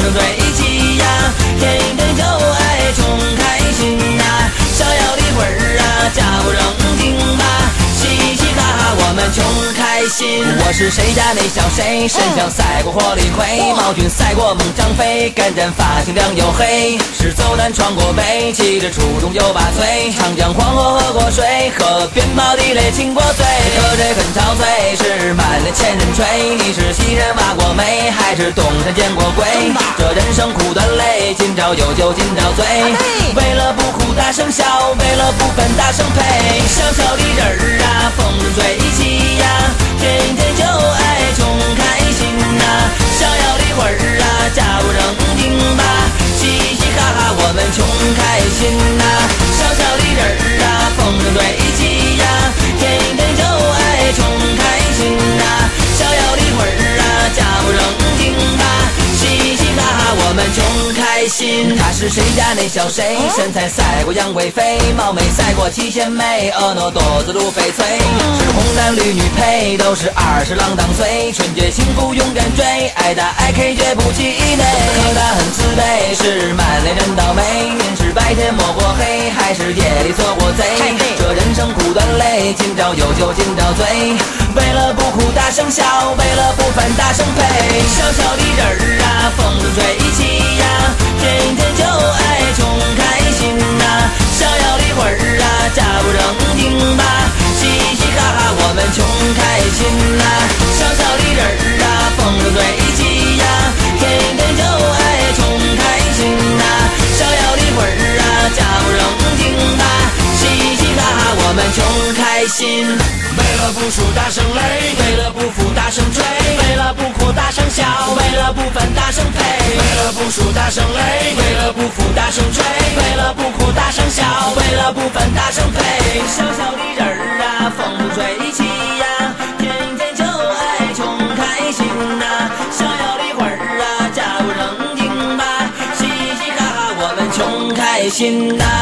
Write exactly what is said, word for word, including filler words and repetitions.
着嘴一起呀，天天就爱穷开心呐，逍遥的魂儿啊，假不正经吧，嘻嘻哈哈我们穷开心。我是谁家那小谁，身上赛过火力魁，毛军赛过猛张飞，干战发型亮又黑，是走南闯过北，骑着初中就把岁，长江黄河喝过水，河边跑地雷亲过嘴，喝醉很憔悴，是满脸千人吹，你是西人挖过煤，还是东山见过鬼？这人生苦短累，今朝有酒今朝醉，为了不哭大声笑，为了不分大声呸，小小的人儿啊，风生水起呀，天天就爱穷开心呐，逍遥的魂儿啊，假不正经吧，嘻嘻哈哈我们穷开心呐，小小的人儿啊，风生水起呀，天天就爱穷开心呐，逍遥的魂儿啊，假不正经吧，嘻嘻哈哈我们穷开心。他是谁家那小谁，身材赛过杨贵妃，貌美赛过七仙妹，婀娜多姿如翡翠，是红男绿女配，都是二十郎当岁，春节幸福勇敢追，爱打爱 K 绝不气馁，可他很慈悲，是满脸人倒霉，您是白天摸过黑，还是夜里做过贼？这人生苦短累，今朝有酒今朝醉，为了不哭大声笑，为了不烦大声呸，小小的人儿啊，风生水起呀，天天就爱穷开心呐，逍遥的魂儿啊，假不正经吧，嘻嘻哈哈我们穷开心呐，小小的人儿啊，风生水起呀，天天就爱穷开心呐，逍遥的魂儿啊，假不正经吧，嘻嘻哈哈我们穷开心。为了不输大声擂，为了不服大声吹，为了不哭大声笑，为了不烦大声呸，为了不输大声擂，为了不服大声吹，为了不哭大声笑，为了不烦大声呸，小小的人儿啊，风生水起呀，天天就爱穷开心呐，逍遥的魂儿啊，假不正经吧，嘻嘻哈哈我们穷开心呐。